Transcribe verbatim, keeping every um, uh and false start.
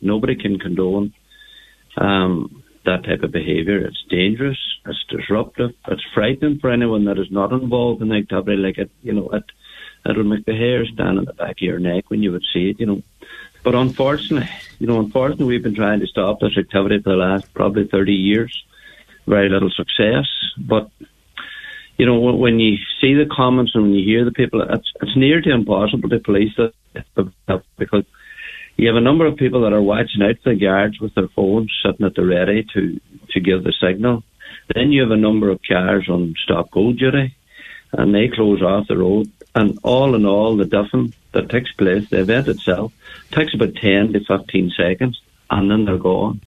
Nobody can condone um, that type of behaviour. It's dangerous, it's disruptive, it's frightening for anyone that is not involved in the activity. Like it, you know, it, it would make the hair stand on the back of your neck when you would see it, you know. But unfortunately, you know, unfortunately, we've been trying to stop this activity for the last probably thirty years. Very little success. But, you know, when you see the comments and when you hear the people, it's, it's near to impossible to police it, because you have a number of people that are watching out for the guards with their phones sitting at the ready to, to give the signal. Then you have a number of cars on stop-go duty, and they close off the road. And all in all, the duffing that takes place, the event itself, takes about ten to fifteen seconds, and then they're gone.